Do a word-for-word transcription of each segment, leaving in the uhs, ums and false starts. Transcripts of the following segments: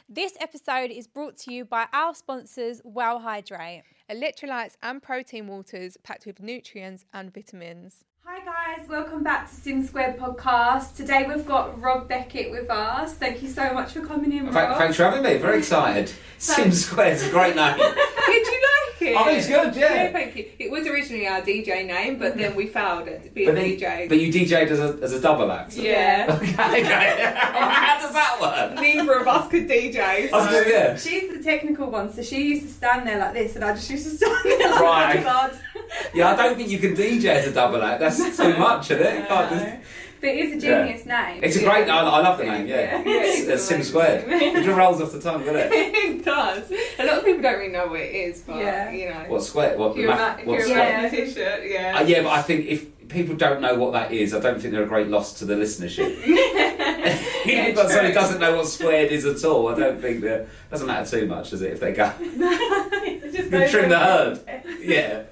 This episode is brought to you by our sponsors, Well Hydrate. Electrolytes and protein waters packed with nutrients and vitamins. Hi guys, welcome back to Sim Squared podcast. Today we've got Rob Beckett with us. Thank you so much for coming in, Rob. Th- thanks for having me, very excited. Sim Squared is a great name. Did you like it? I think it's good, yeah. Yeah, thank you. It was originally our D J name, but then we failed at being But, then, D J. but you D J'd as a, as a double act? Yeah. Okay, okay. How does that work? Neither of us could D J. So. I was gonna- yeah. She's the technical one, so she used to stand there like this and I just used to stand there like Right. a lad. Yeah, I don't think you can D J as a double act. That's too much, isn't it? You can't No. just- But it is a genius name. It's a great name. I love the name, yeah. Yeah, it's It's Sim amazing. Squared. It just rolls off the tongue, doesn't it? It does. A lot of people don't really know what it is, but Yeah. you know. What square? What, If you're, a, math- ma- if what you're a square? mathematician, yeah. Uh, yeah, but I think if people don't know what that is, I don't think they're a great loss to the listenership. Yeah, But somebody true. doesn't know what squared is at all, I don't think that doesn't matter too much, does it? If they go, Just you trim the herd. Yeah.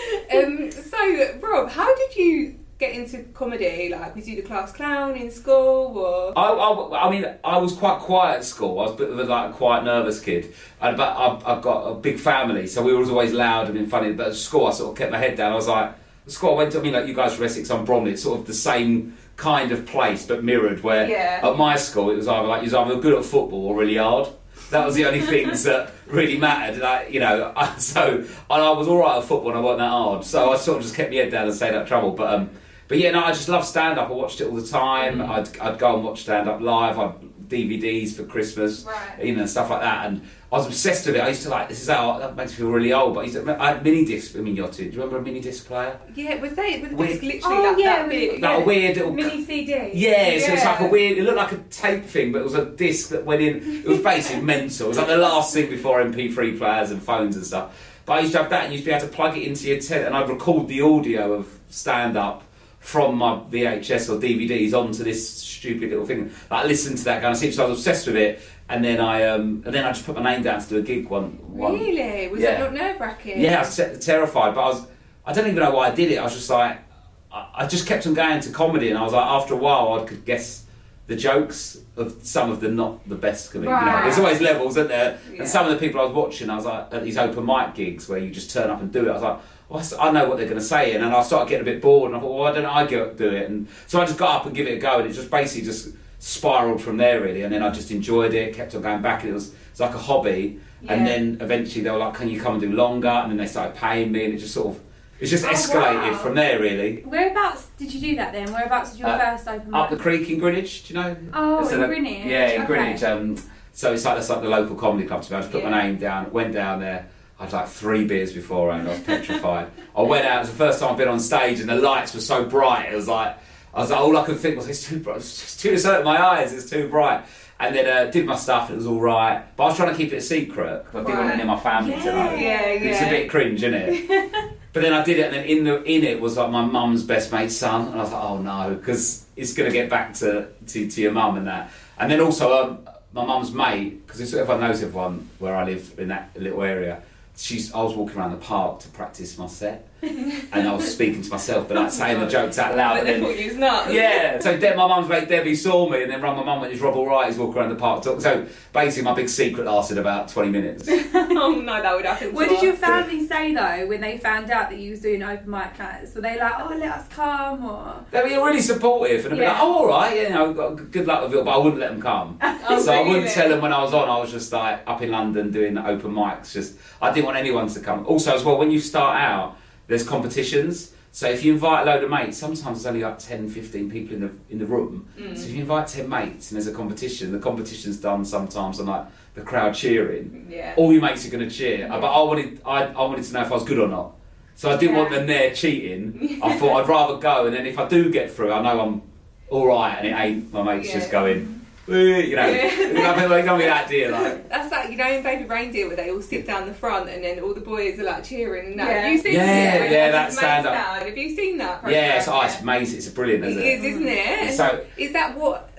Um, so, Rob, how did you get into comedy? Like, was you the class clown in school, or? I, I, I mean, I was quite quiet at school. I was a bit of a like, quite nervous kid. And, but I, I've got a big family, so we were always loud and being funny. But at school, I sort of kept my head down. I was like, the school I went to, I mean, like you guys from Essex, I'm Bromley, it's sort of the same kind of place, but mirrored, where Yeah. at my school, it was either like, you was either good at football or really hard. That was the only things that really mattered. Like, you know, I, so, and I was all right at football and I wasn't that hard. So I sort of just kept my head down and stayed out of trouble. But, um, But yeah, no, I just love stand-up. I watched it all the time. Mm. I'd, I'd go and watch stand-up live. I'd D V Ds for Christmas, Right. you know, and stuff like that. And I was obsessed with it. I used to like, this is how, that makes me feel really old, but I used to, I had mini disc, I mean, Yachty. Do you remember a mini disc player? Yeah, was they was Weird- this literally Oh, that, yeah, that big? Like a weird little... Mini C D. Yeah, so it's Yeah. like a weird, it looked like a tape thing, but it was a disc that went in, it was basically mental. It was like the last thing before M P three players and phones and stuff. But I used to have that and you used to be able to plug it into your tent and I'd record the audio of stand-up from my V H S or D V Ds onto this stupid little thing. Like, I listened to that kind of thing, so I was obsessed with it. And then I um, and then I just put my name down to do a gig one. one Really? Was Yeah. that not nerve-wracking? Yeah, I was te- terrified, but I was, I don't even know why I did it. I was just like, I, I just kept on going to comedy, and I was like, after a while, I could guess the jokes of some of the not the best comedians. You know, Right. there's always levels, isn't there? Yeah. And some of the people I was watching, I was like, at these open mic gigs where you just turn up and do it, I was like, well, I s- I know what they're going to say, and then I started getting a bit bored, and I thought, well, why don't I go do it? And so I just got up and give it a go, and it just basically just spiraled from there, really. And then I just enjoyed it, kept on going back, and it was, it was like a hobby. Yeah. And then eventually they were like, can you come and do longer? And then they started paying me, and it just sort of, it just Oh, escalated wow. from there, really. Whereabouts did you do that then? Whereabouts was your Uh, first open Up mic? the creek in Greenwich, do you know? Oh, It's in a- Greenwich? Yeah, in Okay. Greenwich. Um, so it's like, that's like the local comedy club to me. I just put my Yeah. name down, went down there. I had like three beers beforehand. I was petrified. I went out. It was the first time I've been on stage, and the lights were so bright. It was like I was like, all I could think was, it's too bright. It's just too certain my eyes. It's too bright. And then uh, did my stuff. It was all right, but I was trying to keep it a secret because I didn't want Right. any of my family to know. Yeah, yeah. It's a bit cringe, isn't it? But then I did it, and then in the in it was like my mum's best mate's son, and I was like, oh no, because it's going to get back to, to to your mum and that. And then also um, my mum's mate, because everyone knows everyone where I live in that little area. She's, I was walking around the park to practice my set, and I was speaking to myself, but like saying the jokes out loud. But and they then, thought you was nuts. yeah, so De- my mum's mate Debbie saw me, and then rang my mum and is Rob alright? He's walking around the park. Talk. So basically, my big secret lasted about twenty minutes. Oh no, that would happen. What to did us. your family say though when they found out that you was doing open mic nights? Were they like, oh, let us come, or? They were really supportive, and they'd be Yeah. like, "Oh, all right, you know, got good luck with it," but I wouldn't let them come. Oh, So I wouldn't really? tell them when I was on. I was just like up in London doing the open mics. Just I didn't want anyone to come. Also, as well, when you start out, there's competitions. So if you invite a load of mates, sometimes there's only like ten, fifteen people in the in the room. Mm. So if you invite ten mates and there's a competition, the competition's done sometimes on like the crowd cheering. Yeah. All your mates are going to cheer. But I wanted I, I wanted to know if I was good or not. So I didn't want Yeah. them there cheating. I thought I'd rather go, and then if I do get through, I know I'm all right, and it ain't my mates Yeah. just going, "Eh," you know, Yeah. nothing like don't be that dear like. That's like, you know, in Baby Reindeer where they all sit down the front and then all the boys are like cheering and that. Yeah. Have you seen Yeah, it? yeah, It's that amazing stand-up. sound. Have you seen that? Yeah, it's, program? oh, it's amazing. It's brilliant, It isn't is, isn't it? So Is that what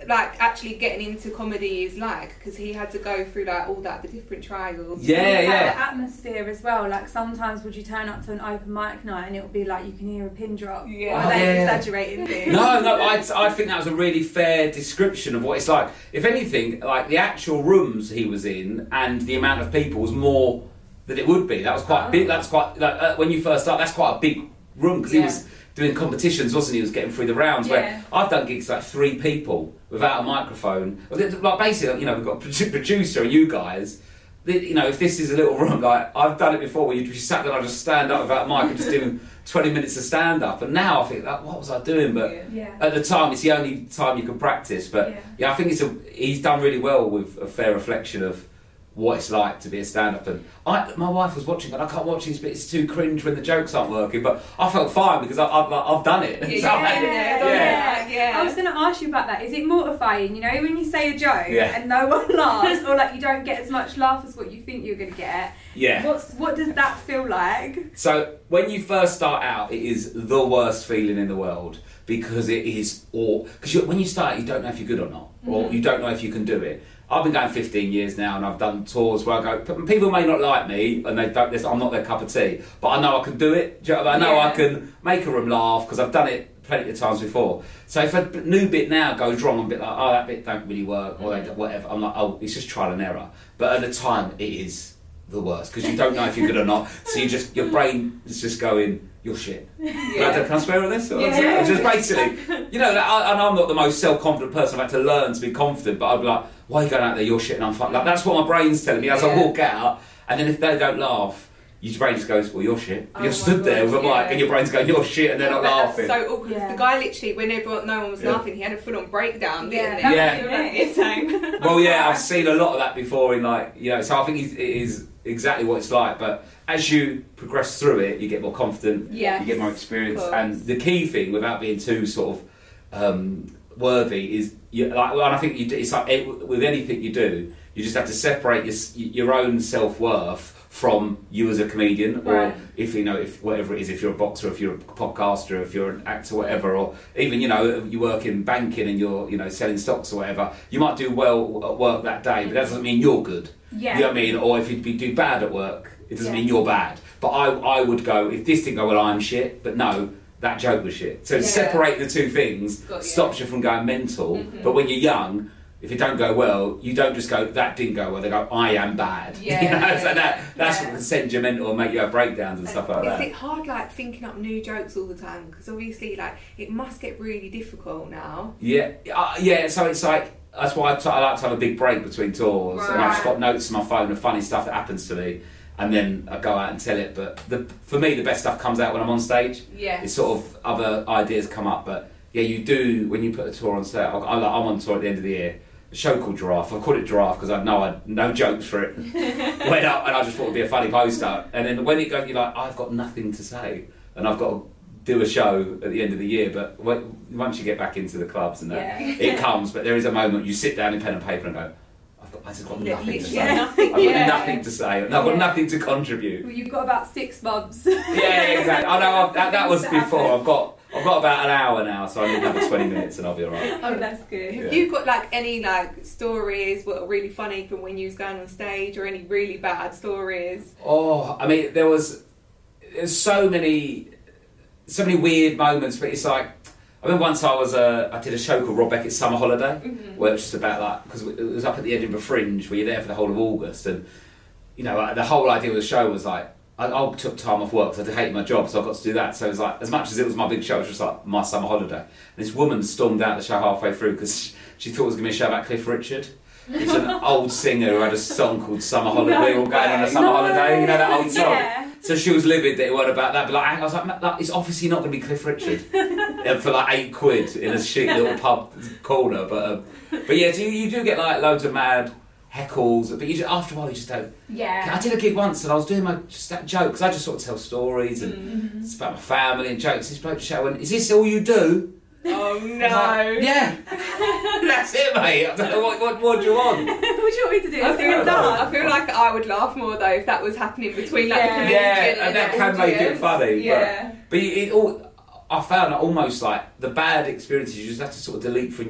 like actually getting into comedy is like? Because he had to go through like all that, the different trials. Yeah, And yeah. the atmosphere as well. Like sometimes would you turn up to an open mic night and it would be like you can hear a pin drop. Yeah. Or are Oh, they yeah. exaggerating things? No, no, I, I think that was a really fair description of what it's like. If anything, like the actual rooms he was in and the amount of people was more than it would be. That was quite Oh. big. That's quite like uh, when you first start. That's quite a big room because Yeah. he was doing competitions, wasn't he? He was getting through the rounds. Yeah. Where I've done gigs like three people without a microphone. Like basically, you know, we've got a produ- producer and you guys. You know, if this is a little room, like I've done it before, where you just sat there and I just stand up without a mic and just do twenty minutes of stand up. And now I think, like, what was I doing? But Yeah. Yeah. at the time, it's the only time you can practice. But Yeah. yeah, I think it's a, he's done really well with a fair reflection of what it's like to be a stand-up. And I, my wife was watching and I can't watch these bits, it's too cringe when the jokes aren't working. But I felt fine because I, I've, like, I've done it. Yeah, So I- yeah, Yeah, yeah, yeah. I was going to ask you about that. Is it mortifying, you know, when you say a joke Yeah. and no one laughs, or like you don't get as much laugh as what you think you're going to get? yeah. What's what does that feel like? So when you first start out, it is the worst feeling in the world because it is all because when you start, you don't know if you're good or not, or Mm-hmm. you don't know if you can do it. I've been going fifteen years now, and I've done tours where I go. People may not like me, and they don't. I'm not their cup of tea, but I know I can do it. Do you know what I mean? I know Yeah. I can make a room laugh because I've done it plenty of times before. So if a new bit now goes wrong, I'm a bit like, oh, that bit don't really work, or they, whatever. I'm like, oh, it's just trial and error. But at the time, it is the worst because you don't know if you're good or not. So you just your brain is just going, you're shit. Yeah. Can I swear on this? Or Yeah. Just basically, you know, like, I, and I'm not the most self-confident person. I've had to learn to be confident, but I'd be like, why are you going out there? You're shit and I'm fucked. Like, that's what my brain's telling me as I Yeah. walk out. And then if they don't laugh, your brain just goes, well, you're shit. Oh You're my stood there God, with a mic yeah. and your brain's going, you're shit, and they're not But laughing. That's so awkward. Yeah. The guy literally, when everyone, no one was Yeah. laughing, he had a full-on breakdown. Yeah. Didn't he? Yeah. He was like, "It's time." Well, yeah, I've seen a lot of that before in like, you know, so I think it is exactly what it's like. But as you progress through it, you get more confident, Yes, you get more experience. of course. And the key thing, without being too sort of um, worthy, is you, like, well, and I think you do, it's like it, with anything you do, you just have to separate your, your own self-worth from you as a comedian, or Right. if you know, if whatever it is, if you're a boxer, if you're a podcaster, if you're an actor, whatever, or even you know, you work in banking and you're you know selling stocks or whatever, you might do well at work that day, but that doesn't mean you're good. Yeah. You know what I mean? Or if you do bad at work, it doesn't Yeah. mean you're bad. But I, I would go, if this didn't go well, I'm shit. But no, that joke was shit. So Yeah. separate the two things Got you. stops you from going mental. Mhm. But when you're young, if it don't go well, you don't just go, that didn't go well. They go, I am bad. Yeah. You know, so that, that's Yeah. what can send you mental and make you have breakdowns and stuff like Is that. it hard, like, thinking up new jokes all the time? Because obviously, like, it must get really difficult now. Yeah, uh, yeah. So it's like that's why I, t- I like to have a big break between tours, and I've just got notes on my phone of funny stuff that happens to me, and then I go out and tell it. But the, for me, the best stuff comes out when I'm on stage. Yeah. It's sort of other ideas come up, but yeah, you do when you put a tour on stage. I, I, I'm on tour at the end of the year. A show called Giraffe. I called it Giraffe because I know I had no jokes for it. Went up and I just thought it'd be a funny poster. And then when it goes, you're like, I've got nothing to say, and I've got to do a show at the end of the year. But when, once you get back into the clubs and that, Yeah. it comes. But there is a moment you sit down in pen and paper and go, I've got, I just got nothing to say. Yeah, nothing. I've got Yeah. nothing to say. And I've got Yeah. nothing to contribute. Well, you've got about six months. Yeah, exactly. I know I've, that, that was Things to before. happen. I've got I've got about an hour now, so I need another twenty minutes and I'll be alright. Oh, that's good. Have Yeah. you got, like, any, like, stories that were really funny from when you was going on stage, or any really bad stories? Oh, I mean, there was there's so many so many weird moments, but it's like I remember once I was uh, I did a show called Rob Beckett's Summer Holiday, Mhm. where it was just about like because it was up at the Edinburgh Fringe, where you're there for the whole of August, and you know like, the whole idea of the show was like I, I took time off work because I hated my job, so I got to do that. So it was like as much as it was my big show, it was just like my summer holiday. And this woman stormed out the show halfway through because she, she thought it was going to be a show about Cliff Richard. It's an old singer who had a song called Summer Holiday. No we were all going on a way. summer No. holiday, you know that old song. Yeah. So she was livid that it wasn't about that, but like I was like, "Ma- like it's obviously not going to be Cliff Richard uh, for like eight quid in a shit little pub corner. But um, but yeah, so you, you do get like loads of mad heckles, but you just, after a while you just don't. Yeah. I did a gig once and I was doing my just that joke because I just sort of tell stories and Mhm. it's about my family and jokes. This bloke show went, "Is this all you do?" Oh, I was no. like, yeah, that's it, mate. I don't know what what, what do you want? what do you want me to do? I Sing feel, and dance? I feel like I would laugh more though if that was happening between like Yeah. the comedian Yeah, and that the can make it audience. funny, but- Yeah. But it all, I found that almost like the bad experiences you just have to sort of delete from your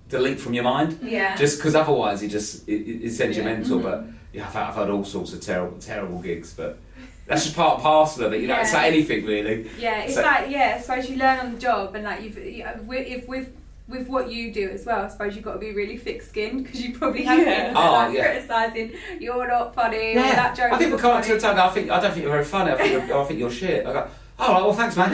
delete from your mind. Yeah. Just because otherwise it just it, it sends you Yeah. mental. Mhm. But yeah, I've had, I've had all sorts of terrible terrible gigs, but that's just part and parcel of it. You know, it's Yeah. like anything really. Yeah, it's So- like yeah. I suppose you learn on the job, and like you've you know, with- if with with what you do as well. I suppose you've got to be really thick-skinned because you probably have Yeah. people that Oh, are like yeah. criticising you're not funny. Or that joke I think we was come up to a funny. time. I think I don't think you're very funny. I think you're, I think you're shit. I go, oh, right, well, thanks, man.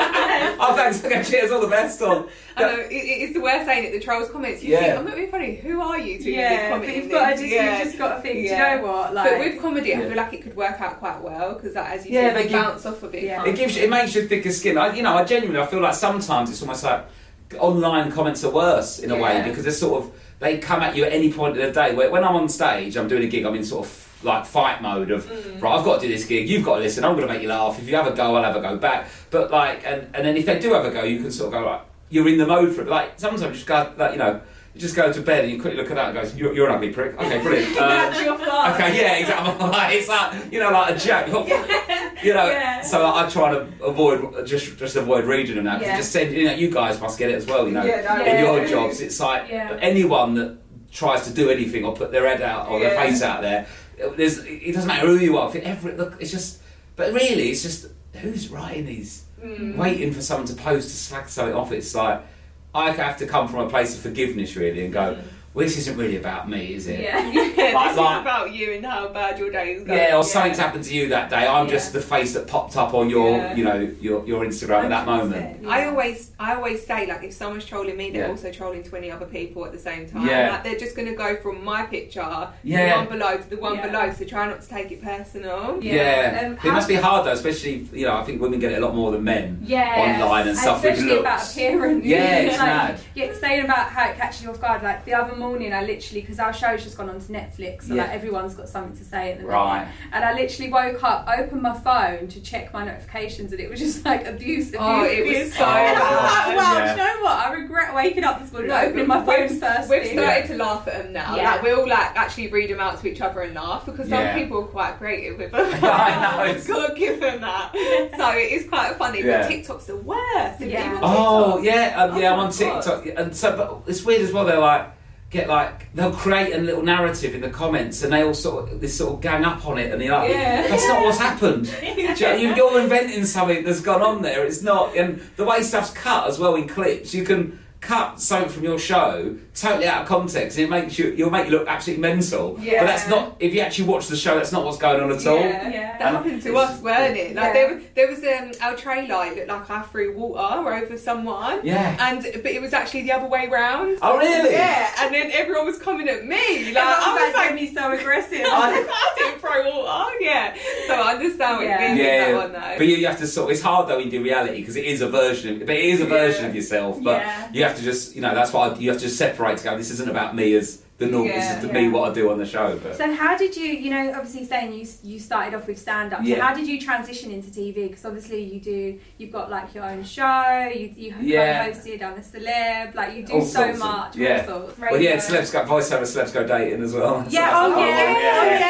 oh, thanks. Okay, cheers. All the best. Or, I know, it, it's the worst saying it, the trolls comments. You Yeah. think, I'm not being funny, who are you to Yeah, be but commenting you've got to this? just Yeah. you've just got to think. Yeah. Do you know what? Like, But with comedy, I Yeah. feel like it could work out quite well because, like, as you Yeah, said, they you give- bounce off of it. Yeah. can't it gives you, you? it makes you thicker skin. I, you know, I genuinely, I feel like sometimes it's almost like online comments are worse in a way Yeah. because they're sort of they come at you at any point of the day. Where when I'm on stage, I'm doing a gig, I'm in sort of like fight mode of Mm. right, I've got to do this gig, you've got to listen, I'm going to make you laugh. If you have a go, I'll have a go back. But like, and, and then if they do have a go, you can sort of go like, you're in the mode for it. Like sometimes you just go like, you know, you just go to bed and you quickly look at that and goes, you're, you're an ugly prick. Okay, brilliant. Uh, That's your fault. okay, yeah, exactly. Like, it's like you know, like a jack. You're, you know, Yeah. so I, I try to avoid just just avoid reading them now. 'Cause Yeah. it just send you know, you guys must get it as well. You know, Yeah, no, in your yeah. jobs, it's like Yeah. anyone that tries to do anything or put their head out or their Yeah. face out there. There's, it doesn't matter who you are. Every, look, it's just, but really, it's just who's writing these, Mm. waiting for someone to post to slag something off. It's like I have to come from a place of forgiveness, really, and go, well, this isn't really about me, is it? Yeah. Yeah, Like- this is like- about you and how bad your day is going. Yeah, or something's happened to you that day. I'm Yeah. just the face that popped up on your, Yeah. you know, your your Instagram at that one hundred moment. percent, I yeah. always, I always say like if someone's trolling me, they're Yeah. also trolling twenty other people at the same time. Yeah. Like they're just going to go from my picture, to Yeah. the one below, to the one Yeah. below. So try not to take it personal. Yeah. Yeah, Um, it how- must be hard though, especially you know. I think women get it a lot more than men Yeah. online and stuff with Especially about looks. appearance. Yeah, it's like, mad. Yeah, saying about how it catches you off guard. Like the other morning, I literally, because our show's just gone on to Netflix, so Yeah. like everyone's got something to say at the Right. minute. And I literally woke up, opened my phone to check my notifications, and it was just like abuse, abuse, Oh, it was abuse. so And I was bad. like, wow, Yeah. do you know what? I regret waking up this morning, No, opening my we've- phone first We've thing. started to laugh at them now. Yeah. Like we'll like actually read them out to each other and laugh because some Yeah. people are quite creative with them. I know, it's- God give them that. So it is quite funny. Yeah. But TikTok's the worst. If Yeah. you want Oh TikTok- yeah, um, Oh yeah. I'm my on God. TikTok, and so but it's weird as well. They're like get like they'll create a little narrative in the comments, and they all sort of this sort of gang up on it, and you're like, Yeah. that's not what's happened. Do you know, you- You're inventing something that's gone on there. It's not, and the way stuff's cut as well in clips, you can cut something from your show totally out of context, and it makes you, you'll make you look absolutely mental. Yeah. But that's not. If you actually watch the show, that's not what's going on at all. Yeah. Yeah. That happened to us, weren't it? Like Yeah. there, there was um, our trailer. It looked like I threw water over someone. Yeah. And but it was actually the other way round. Oh really? Yeah, and then everyone was coming at me. Like Everyone I was was like, like, me so aggressive. I, I didn't throw water. Yeah, so I understand what Yeah. you mean with Yeah, that one though. but you, you have to sort. It's hard though in your reality because it is a version. Of, but it is a version Yeah. of yourself. But Yeah. you have to just, you know, that's why you have to just separate. To go, this isn't about me as the norm. Yeah, this is to yeah. me what I do on the show. But So how did you, you know, obviously saying you you started off with stand up. So Yeah. how did you transition into T V? Because obviously you do, you've got like your own show. You you Yeah. co-hosted on a celeb. Like you do All so sorts of- much. yeah. All sorts. well, yeah, Radio. celebs go voiceover, celebs go dating as well. Yeah. So Oh that's the yeah. whole-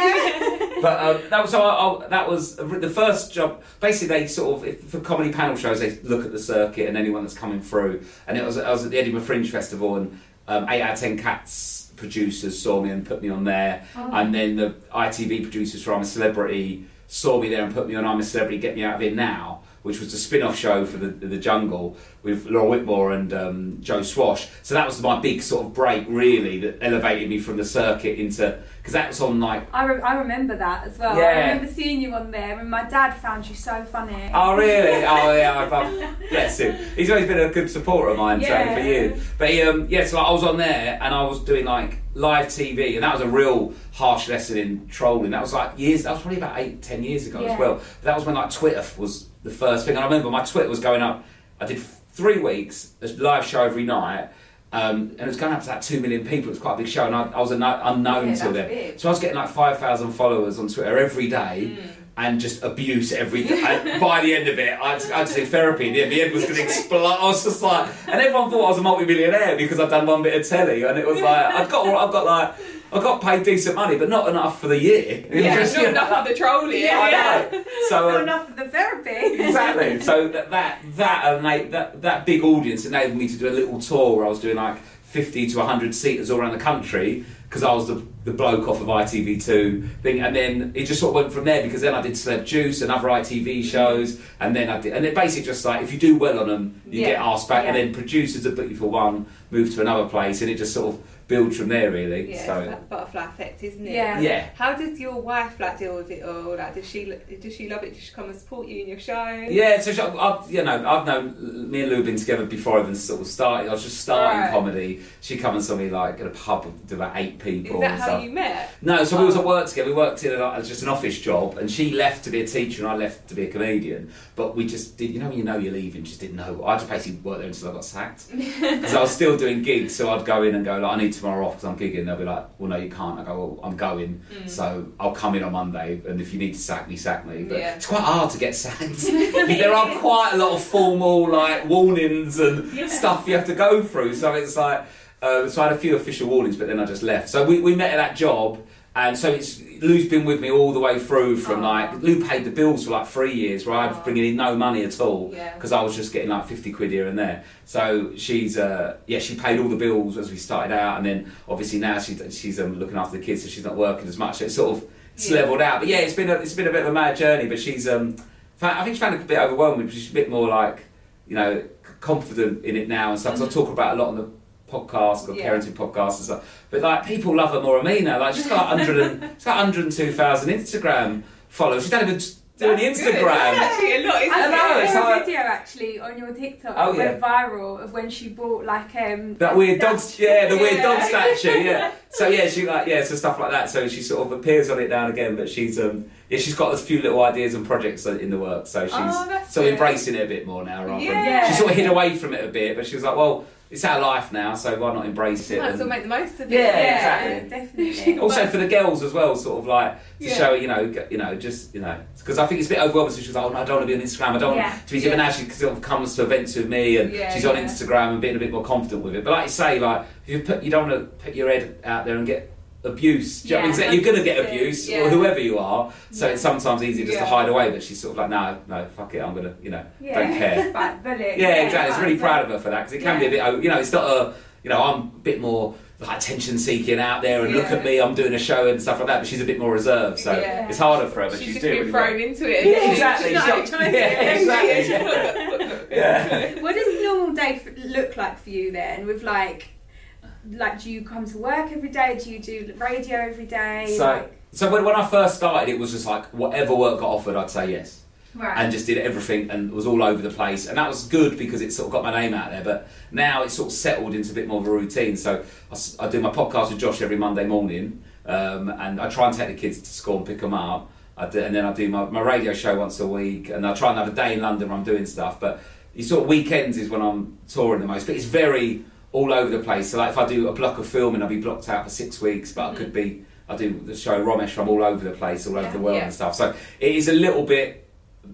Oh yeah. But um, that was so I, I, that was the first job. Basically, they sort of if, for comedy panel shows, they look at the circuit and anyone that's coming through. And it was I was at the Edinburgh Fringe Festival, and um, eight out of ten Cats producers saw me and put me on there. Oh. And then the I T V producers for I'm a Celebrity saw me there and put me on I'm a Celebrity, Get Me Out of Here Now, which was the spin-off show for the the Jungle with Laura Whitmore and um, Joe Swash. So that was my big sort of break, really, that elevated me from the circuit into because that was on like. I, re- I remember that as well. Yeah. I remember seeing you on there, and my dad found you so funny. Oh really? Oh yeah, I love, bless him. He's always been a good supporter of mine, Yeah. so for years. But he, um, yeah, so I was on there and I was doing like live T V, and that was a real harsh lesson in trolling. That was like years. That was probably about eight, ten years ago Yeah. as well. But that was when like Twitter was the first thing. And I remember my Twitter was going up. I did three weeks, a live show every night. Um, and it was going up to like two million people. It was quite a big show, and I, I was a no, unknown Yeah, till that's then. big. So I was getting like five thousand followers on Twitter every day, Mm. and just abuse every day. And by the end of it, I had to, I had to do therapy. And the end was going to explode. I was just like, and everyone thought I was a multi-millionaire because I'd done one bit of telly, and it was like I've got, I've got like, I got paid decent money, but not enough for the year. It Yeah, was just, not you enough know, for the trolling. I Yeah. know. So Not um, enough for the therapy. exactly. So that that that, ena- that that big audience enabled me to do a little tour where I was doing like fifty to one hundred seaters all around the country because I was the, the bloke off of I T V two thing, and then it just sort of went from there because then I did Celeb Juice and other I T V shows, and then I did, and it basically just like if you do well on them, you Yeah. get asked back, and Yeah. then producers that book you for one move to another place, and it just sort of builds from there really. Yeah, so it's that butterfly effect, isn't it? Yeah. yeah. How does your wife like deal with it all? Like, does she does she love it? Does she come and support you in your show? Yeah, so she- I've you know I've known me and Lou have been together before I even sort of started. I was just starting Right. comedy. She come and saw me like at a pub with about eight people. Is that and how stuff. you met? No, so we was Oh. at work together. We worked in a, as just an office job, and she left to be a teacher, and I left to be a comedian. But we just did, you know, when you know you're leaving, just didn't know. I just basically worked there until I got sacked because I was still doing gigs. So I'd go in and go like, I need tomorrow off because I'm gigging. They'll be like, well, no, you can't. I go, well, I'm going, Mm. so I'll come in on Monday, and if you need to sack me, sack me. But Yeah. it's quite hard to get sacked. There are quite a lot of formal like warnings and Yeah. stuff you have to go through. So it's like. Uh, so I had a few official warnings, but then I just left. So we, we met at that job, and so it's Lou's been with me all the way through from Aw. like Lou paid the bills for like three years, where I was Aw. bringing in no money at all Yeah. because I was just getting like fifty quid here and there. So she's uh, yeah, she paid all the bills as we started out, and then obviously now she, she's um, looking after the kids, so she's not working as much. So it's sort of it's Yeah. levelled out. But yeah, it's been a, it's been a bit of a mad journey. But she's um, found, I think she found it a bit overwhelming. But she's a bit more like you know c- confident in it now and stuff. 'Cause I talk about it a lot on the podcast or Yeah. parenting podcasts and stuff, but like people love her more than me now. Like she's got like one hundred and she's got one hundred two thousand Instagram followers. She don't even do any That's good. Instagram. That's actually a lot, isn't I I know, it? it's saw a like- video actually on your TikTok Oh, that went viral of when she bought like um That weird dog, statue. yeah, the weird dog Yeah. statue, yeah. So yeah, she like yeah, so stuff like that. So she sort of appears on it now and again, but she's um yeah, she's got a few little ideas and projects in the works. So she's Oh, that's so good. embracing it a bit more now, rather. Yeah. Than, she sort of hid away from it a bit, but she was like, well, it's our life now, so why not embrace it? Might as and- well make the most of it. Yeah, Yeah, exactly. definitely. Also for the girls as well, sort of like to Yeah. show, you know, g- you know, just you know, because I think it's a bit overwhelming. So she was like, "Oh no, I don't want to be on Instagram. I don't Yeah. want to be given." Yeah. Now she sort of comes to events with me, and Yeah, she's on yeah. Instagram and being a bit more confident with it. But like you say, like if you put, you don't want to put your head out there and get abuse. Do you know what I mean? Yeah, So you're going to get one hundred percent. abuse, Yeah. or whoever you are. So Yeah. it's sometimes easier just Yeah. to hide away. But she's sort of like, "No, no, fuck it. I'm gonna, you know, Yeah. don't care." But bullet. Yeah, exactly. It's really but- proud of her for that because it can Yeah. be a bit, oh, you know, it's not a, you know, I'm a bit more like attention seeking out there and look Yeah. at me, I'm doing a show and stuff like that. But she's a bit more reserved, so Yeah. it's harder for her. But She's, she's, just doing been really thrown well. into it. Yeah, isn't she? exactly. She's She's not got- trying yeah, to exactly. Yeah. What does a normal day f- look like for you then? With like, like, do you come to work every day? Do you do radio every day? So, like, so when, when I first started, it was just like whatever work got offered, I'd say yes. right. And just did everything and was all over the place, and that was good because it sort of got my name out there. But now it's sort of settled into a bit more of a routine. So I, s- I do my podcast with Josh every Monday morning, um, and I try and take the kids to school and pick them up. I do, and then I do my, my radio show once a week, and I try and have a day in London where I'm doing stuff. But you sort of weekends is when I'm touring the most, but it's very all over the place. So like if I do a block of filming, I'll be blocked out for six weeks, but I could be. I do the show Romesh, I'm all over the place, all over Yeah. the world Yeah. and stuff. So it is a little bit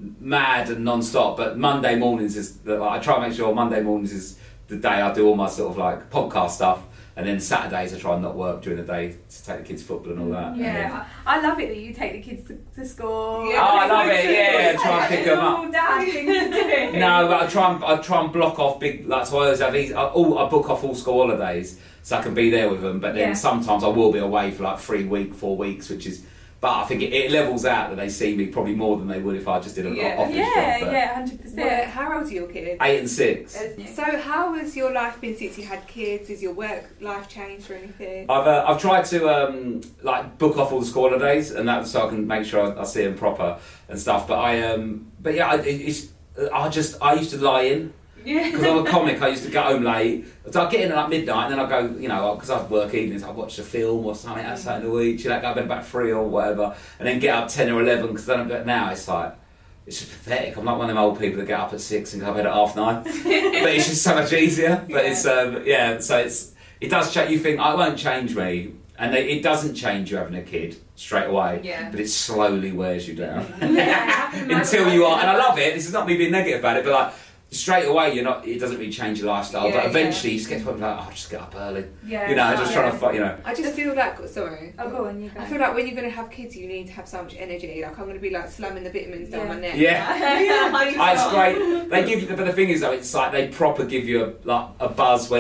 mad and non-stop, but Monday mornings is the, like, I try and make sure Monday mornings is the day I do all my sort of like podcast stuff, and then Saturdays I try and not work during the day to take the kids football and all that. And then- Yeah, I, I love it that you take the kids to, to school. Yeah. Oh, I love it, yeah, It's try and like pick a them up. normal dad thing to do. No, but I try and I try and block off big, like so I always have these. I, all, I book off all school holidays so I can be there with them. But then Yeah. sometimes I will be away for like three week, four weeks, which is. But I think it, it levels out that they see me probably more than they would if I just did an Yeah. office Yeah, job. But yeah, hundred Well, percent. how old are your kids? Eight and six. So how has your life been since you had kids? Has your work life changed or anything? I've uh, I've tried to um, like book off all the school holidays, and that so I can make sure I, I see them proper and stuff. But I um, but yeah, I, it, it's I just I used to lie in. Yeah. Because I'm a comic, I used to get home late. So I'd get in at like midnight, and then I'd go, you know, because I'd work evenings, I'd watch a film or something outside the week, you know, go to bed about three or whatever, and then get up ten or eleven, because then but now it's like, it's just pathetic. I'm like one of them old people that get up at six and go to bed at half nine. But it's just so much easier. But Yeah. it's, um, yeah, so it's, it does change. You think, I won't change me. And they, it doesn't change you having a kid straight away, Yeah. but it slowly wears you down. Yeah. Until you are, and I love it, this is not me being negative about it, but like, straight away you're not, it doesn't really change your lifestyle, Yeah, but eventually yeah. you just get to the point where like, oh, I'll just get up early. Yeah. You know, just trying to, Yeah. fight, you know. I just feel like, sorry. Oh, go on, you go. I feel like when you're going to have kids, you need to have so much energy. Like, I'm going to be like slamming the vitamins down Yeah. my neck. Yeah. I just Oh, it's can't. great. They give you, but the thing is though, it's like they proper give you a, like a buzz when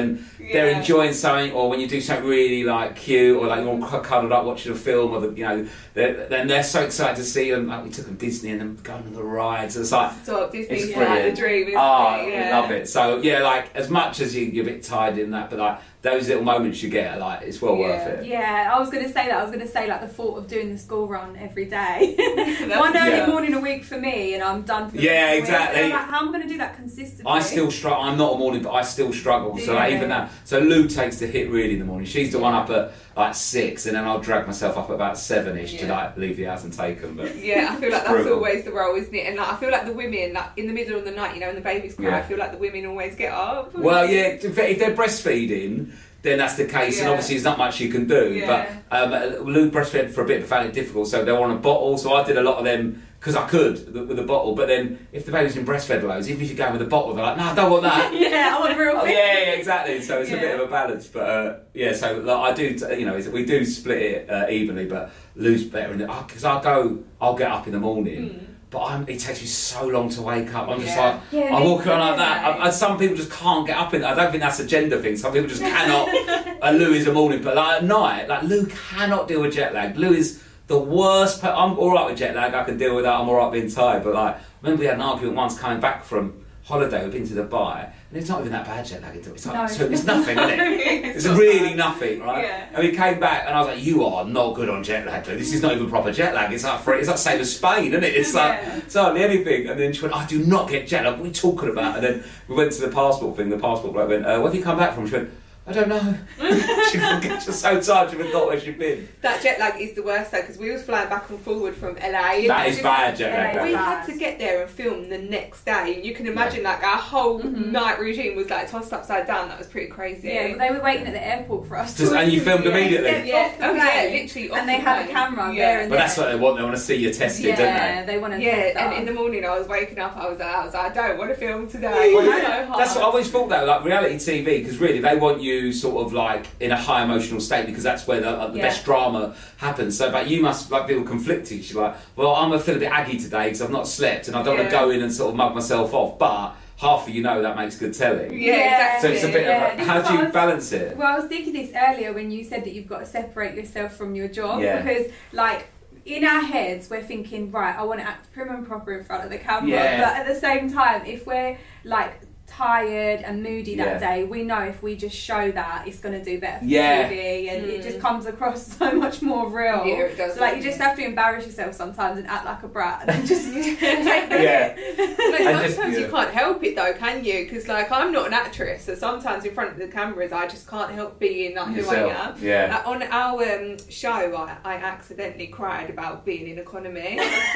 they're Yeah. enjoying something, or when you do something really like cute, or like you're all cu- cuddled up watching a film, or the, you know, they're, then they're so excited to see them. Like we took them to Disney and them going on the rides. It's like, Stop, Disney's It's like the brilliant. dream, isn't oh, it? we Yeah. love it. So yeah, like as much as you, you're a bit tired in that, but like those little moments you get, like it's well Yeah. worth it. Yeah, I was going to say that. I was going to say like the thought of doing the school run every day. That's- One early Yeah. morning a week for me, and I'm done for the Yeah, rest of the week. exactly. And I'm like, how am I going to do that consistently? I still struggle. I'm not a morning, but I still struggle. So like, Yeah. even now, so Lou takes the hit really in the morning. She's the one up at like six, and then I'll drag myself up at about seven ish to Yeah. like leave the house and take them. But Yeah, I feel like that's Brutal. always the role, isn't it? And like, I feel like the women, like in the middle of the night, you know, when the babies cry, Yeah. I feel like the women always get up. well, yeah, if if they're breastfeeding, then that's the case, and Yeah. obviously there's not much you can do. Yeah. But um, Lou breastfed for a bit, but found it difficult, so they were on a bottle. So I did a lot of them because I could th- with a bottle. But then if the baby's been breastfed loads, even if you go with a bottle, they're like, no, I don't want that. Yeah, I want real Oh, thing. yeah, yeah, exactly. So it's a Yeah. bit of a balance, but uh, yeah. So like, I do, t- you know, we do split it uh, evenly, but Lou's better in it because I go, I'll get up in the morning, Mm. but I'm, it takes me so long to wake up. I'm just Yeah. like, Yeah, I walk me around like too, that. mate. I, I, some people just can't get up in. I don't think that's a gender thing. Some people just cannot. uh, Lou is a morning, but like at night, like Lou cannot deal with jet lag. Lou is the worst. Per- I'm all right with jet lag. I can deal with that. I'm all right being tired. But like, I remember we had an argument once coming back from holiday. We've been to Dubai, and it's not even that bad jet lag. It's like No, so it's it's nothing, isn't it? It's not really bad. nothing, right? Yeah. And we came back, and I was like, "You are not good on jet lag. Lou. This is not even proper jet lag. It's like for, it's like same as Spain, isn't it? It's like Yeah. it's hardly anything." And then she went, "I do not get jet lag. What are you talking about?" And then we went to the passport thing. The passport bloke went, uh, "Where have you come back from?" She went, "I don't know." She forgot. She's so tired. She forgot where she'd been. That jet lag is the worst though, because we was flying back and forward from L A. That and is just- bad jet lag. Yeah, We that. had to get there and film the next day. You can imagine, like our whole Mhm. night routine was like tossed upside down. That was pretty crazy. Yeah, but they were waiting at the airport for us. Just- and you filmed Yeah, immediately? stepped Yeah. off the Oh yeah, plane, literally. off and they the had a plane. camera Yeah. there and But there. that's what they want. They want to see you tested, yeah, don't they? they want to Yeah, test and us. in the morning I was waking up. I was, I was like, I don't want to film today. Well, It's so hard. That's what I always thought though, like reality T V, because really they want you sort of like in a high emotional state because that's where the, uh, the Yeah. best drama happens. So, but you must like feel conflicted. She's like, well, I'm gonna feel a bit aggy today because I've not slept and I don't want to Yeah. go in and sort of mug myself off. But half of you know that makes good telly. Yeah, Yeah. So exactly. it's a bit Yeah, of a, this how is do what I you was- balance it? Well, I was thinking this earlier when you said that you've got to separate yourself from your job Yeah. because, like, in our heads we're thinking, right, I want to act prim and proper in front of the camera, Yeah. but at the same time, if we're like tired and moody that Yeah. day, we know if we just show that, it's going to do better for Yeah. T V, and it Mm. just comes across so much more real. Yeah, it does, So, like, you doesn't just it? have to embarrass yourself sometimes and act like a brat, and then just take the Yeah. No, I just- sometimes you yeah. can't help it though, can you? Because like I'm not an actress, so sometimes in front of the cameras I just can't help being like who I am. Yourself. Yeah. Uh, on our um, show, I, I accidentally cried about being in economy.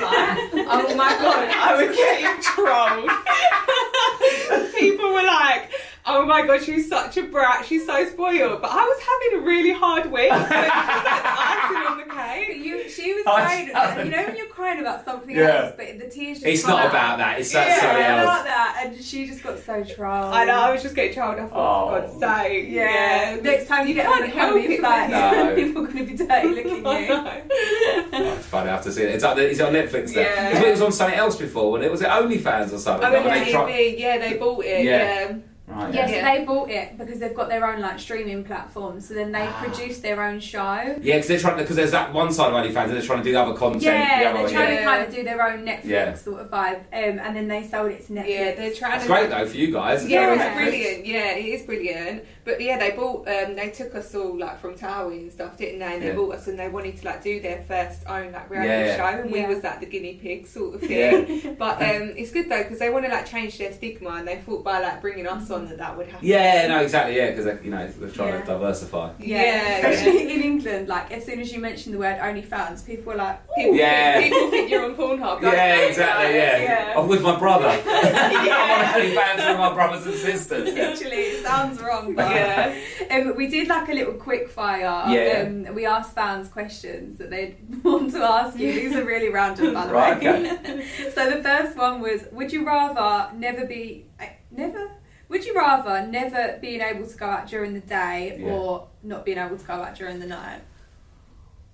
Oh my god, I was getting trolled. People were like, "Oh my god, she's such a brat. She's so spoiled." But I was having a really hard week. So it was just like the icing on the cake. You, she was I crying. was- You know when you're crying about something Yeah. else, but the tears just It's come not out. about that. It's that Yeah, something else. about that, and she just got so trolled. I know, I was just getting trolled. I thought, for Oh. God's sake. Yeah. Next time you, You get on the can't help economy it, flight, no. people are going to be dirty looking I you. know. Oh, it's funny. I have to see it. It's on, it's on Netflix. There. Yeah. It was on something else before. When it was it OnlyFans or something. Oh, Like, when yeah, they try- T V, yeah, they bought it. Yeah. Yeah. Right, Yes, Yeah. they bought it because they've got their own like streaming platform. So then they Ah. produce their own show. Yeah, because they're trying because there's that one side of OnlyFans and they're trying to do the other content. Yeah, the other they're one, trying yeah. to kind of do their own Netflix Yeah. sort of vibe, um, and then they sold it to Netflix. Yeah, they're trying That's to. great though for you guys. Yeah, Yeah. it's brilliant. Yeah, it is brilliant. But yeah, they bought. Um, they took us all like from Towie and stuff, didn't they? And they Yeah. bought us, and they wanted to like do their first own like reality Yeah, yeah. show, and Yeah. we was like the guinea pig sort of thing. Yeah. But um, it's good though because they want to like change their stigma, and they thought by like bringing us on that that would happen. Yeah, no, exactly. Yeah, because you know they're trying Yeah. to diversify. Yeah, Yeah, especially in England. Like as soon as you mention the word OnlyFans, people are like, People, Yeah. think, people think you're on Pornhub. don't Yeah, they? exactly. Like, Yeah. yeah. I'm with my brother. I'm Yeah. on OnlyFans with my brothers and sisters. literally, it sounds wrong. But Yeah. um, we did like a little quick fire. Yeah. Um, we asked fans questions that they'd want to ask you. These are really random, by the Right, way. So the first one was: would you rather never be uh, never? Would you rather never being able to go out during the day Yeah. or not being able to go out during the night?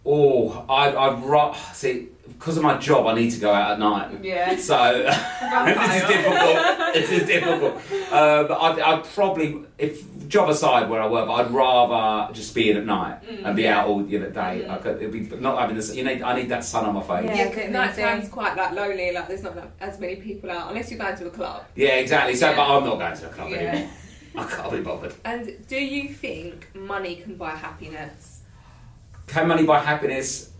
Oh, I, I'd ra- see, because of my job, I need to go out at night. Yeah. So this is difficult. This is difficult. Uh, but I'd, I'd probably, if job aside where I work, I'd rather just be in at night Mm. and be out all the other day. Mm. I could, it'd be not having this. You need, I need that sun on my face. Yeah. Yeah, because good night time's music. quite like lonely. Like there's not like, as many people out unless you're going to a club. Yeah, exactly. So, Yeah. but I'm not going to a club Yeah. anymore. I can't be bothered. And do you think money can buy happiness? Can money buy happiness?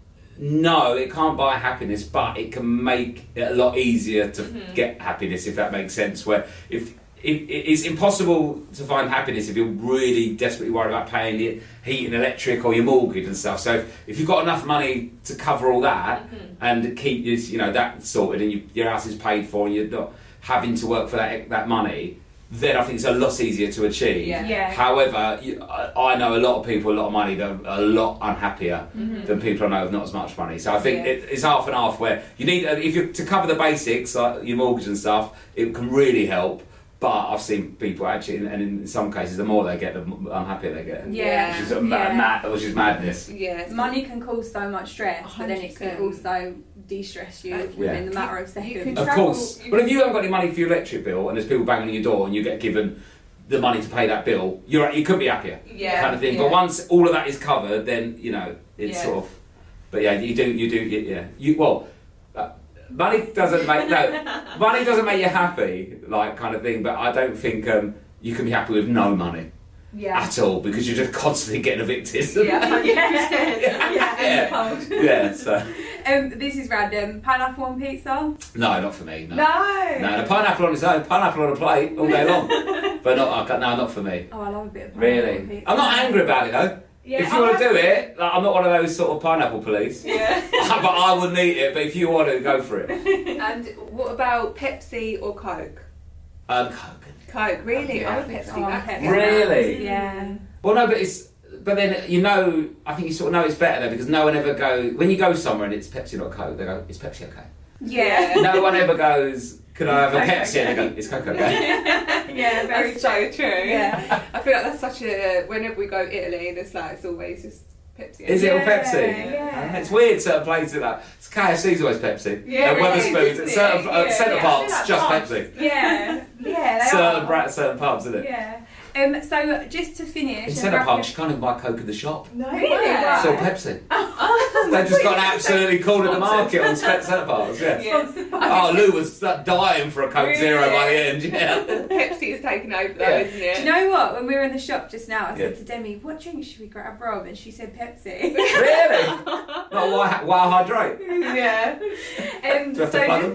No, it can't buy happiness, but it can make it a lot easier to Mhm. get happiness, if that makes sense. Where if, if it's impossible to find happiness if you're really desperately worried about paying your heat and electric or your mortgage and stuff. So if, if you've got enough money to cover all that Mhm. and keep you, you know, that sorted and you, your house is paid for and you're not having to work for that that money, then I think it's a lot easier to achieve. Yeah. Yeah. However, you, I, I know a lot of people, a lot of money, that are a lot unhappier Mhm. than people I know with not as much money. So I think Yeah. it, it's half and half. Where you need, if you to cover the basics, like your mortgage and stuff, it can really help. But I've seen people actually, and in some cases, the more they get, the m- unhappier they get. Yeah. Which is, a ma- Yeah. mad, which is madness. Yeah. it's- Money can cause so much stress, but then it can one hundred percent. also de-stress you Uh, within yeah. the matter of You seconds. can Of travel- course. you- Well, if you haven't got any money for your electric bill and there's people banging on your door and you get given the money to pay that bill, you're you could be happier. Yeah. Kind of thing. Yeah. But once all of that is covered, then you know it's Yeah. sort of. But yeah, you do, you do, you, yeah. You well, uh, money doesn't make no, money doesn't make you happy, like kind of thing. But I don't think um, you can be happy with no money Yeah. at all because you're just constantly getting evicted. Yeah. one hundred percent. Yeah. Yeah. Cold. Yeah. So Um, this is random. Pineapple on pizza? no, not for me. No. No. No, the pineapple on its own, pineapple on a plate all day long. But not, I can't- no, not for me. Oh, I love a bit of pineapple on Really? pizza. I'm not angry about it though. Yeah, If you oh, want to do that's- it, like, I'm not one of those sort of pineapple police. Yeah. But I wouldn't eat it. But if you want to, go for it. And what about Pepsi or Coke? Um, Coke. Coke, really? Yeah. I would Pepsi. Oh, that's Pepsi. good. Really? Yeah. Well, no, but it's. But then you know, I think you sort of know it's better though because no one ever goes when you go somewhere and it's Pepsi not Coke. They go, it's Pepsi okay. Yeah. No one ever goes, can I have a Coke Pepsi? okay. And they go, it's Coke okay. Yeah, very That's so true. Yeah. I feel like that's such a. Whenever we go to Italy, there's like it's always just Pepsi. Is it all Yeah, Pepsi? yeah. It's weird. Certain places like it's K F C's always Pepsi. Yeah, and it is, Wetherspoons, isn't and it? certain uh, Yeah, centre yeah. parts Like just pubs. Pepsi. Yeah. Yeah, they Certain are. bra- certain pubs, isn't it? Yeah. Um, so just to finish. In and centre wrap parks, it- you can't even buy Coke in the shop. No Really? way. Wow. It's all Pepsi. Oh, They just got absolutely cornered the Sponsored. market on Spe- centre parks. Yeah. Yeah. Sponsored by- Oh, Lou was uh, dying for a Coke Zero by the end. Yeah. Pepsi is taking over though, Yeah. isn't it? Do you know what? When we were in the shop just now, I said Yeah. to Demi, "What drink should we grab, Rob?" And she said Pepsi. Really? Not Wild, wild Hydrate. Yeah. Um, Do you have to so plug them?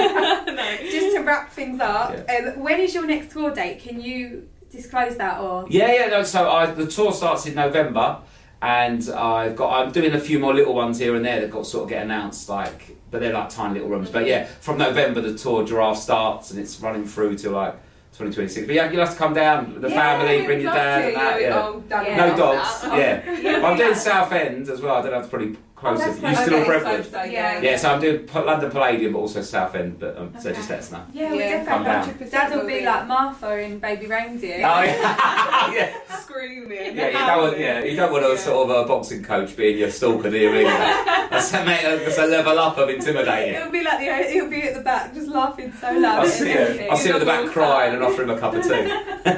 No. just to wrap things up, um, when is your next tour date? Can you disclose that or? Yeah, yeah. No, so I, the tour starts in November, and I've got I'm doing a few more little ones here and there that got sort of get announced, like, but they're like tiny little rooms. But yeah, from November the tour Giraffe starts, and it's running through to like twenty twenty-six. But yeah, you'll have to come down with the Yeah, family, we'd bring your love dad, to. and that. Yeah, Yeah. oh, Dad Yeah. would No love dogs. that. Yeah. Yeah. But I'm doing South End as well. I don't know. It's pretty closer. that's you close. still Okay, on Brentford? so, so, Yeah. Yeah, so I'm doing P- London Palladium, but also South End. But um, so Okay. just let us know. Yeah, we Yeah, come definitely. down. one hundred percent Dad will will be be. like Martha in Baby Reindeer. Oh yeah, yeah. Screaming. Yeah, you don't want, yeah, you don't want a Yeah. sort of a boxing coach being your stalker, do you? Really? That's a, mate, that's a level up of intimidating. It'll be like the he'll be at the back just laughing so loud. I'll and see, everything. I'll sit at the back crying and offer him a cup of tea.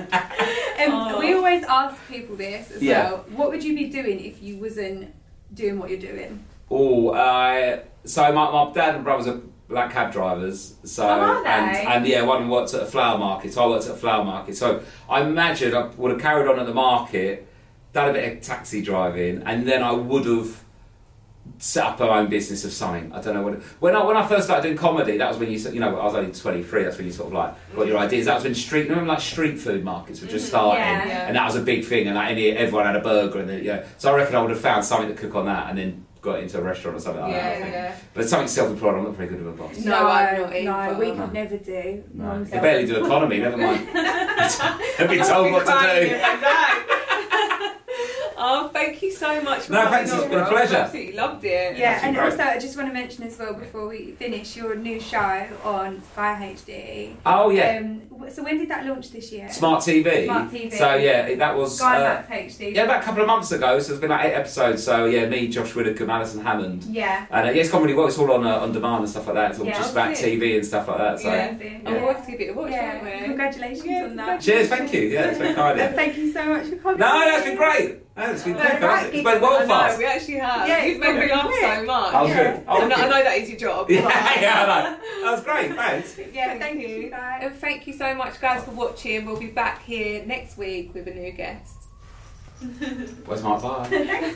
Um, Oh. We always ask people this as Yeah. well. What would you be doing if you wasn't doing what you're doing? Oh, uh, so my, my dad and brothers are black cab drivers. So Oh, are they? and and yeah, one worked at a flower market. So I worked at a flower market. So I imagine I would have carried on at the market, done a bit of taxi driving, and then I would have set up my own business of something. I don't know what. It, when I when I first started doing comedy, that was when you s- you know I was only twenty-three. That's when you sort of like got your ideas. That was when street remember like street food markets were just Mhm. starting, Yeah. Yeah. and that was a big thing. And like any, everyone had a burger, and then, yeah. So I reckon I would have found something to cook on that, and then got into a restaurant or something like that. I Yeah, think. yeah. But something self-employed, I'm not very good with a boss. No, I'm not No, either. we No. could never do. No. Mum's I barely do economy. Never mind. I've been told what to do. Oh, thank you so much. For No, coming thanks, it's on, been a Rob. pleasure. Absolutely loved it. Yeah, That's and great. also I just want to mention as well before we finish your new show on Sky H D. Oh yeah, Um, w- so when did that launch this year? Smart T V. Smart T V. So yeah, that was Sky uh, Max H D. yeah about a couple of months ago. So there's been like eight episodes. So yeah, me, Josh Widdicombe, Alison Hammond. Yeah. And uh, yeah, it's gone really well. It's all on uh, on demand and stuff like that. It's all Yeah, just I'll about see it. T V and stuff like that. So Yeah. Amazing. And we'll have to give it a watch, Yeah. won't we? Congratulations Yeah, on that. cheers, thank you. Yeah, it's very kind. And Yeah. thank you so much for coming. No, that's been great. No, it's been No, good. right, It's been well I know, fast. we actually have. Yeah, You've it's made me gone laugh quick. so much. Oh, Yeah. good. Oh, I know, I good. know that is your job. Yeah, but- yeah, I know. That was great. Thanks. Yeah, Thank thank you. you guys. And thank you so much, guys, for watching. We'll be back here next week with a new guest. Where's my bar?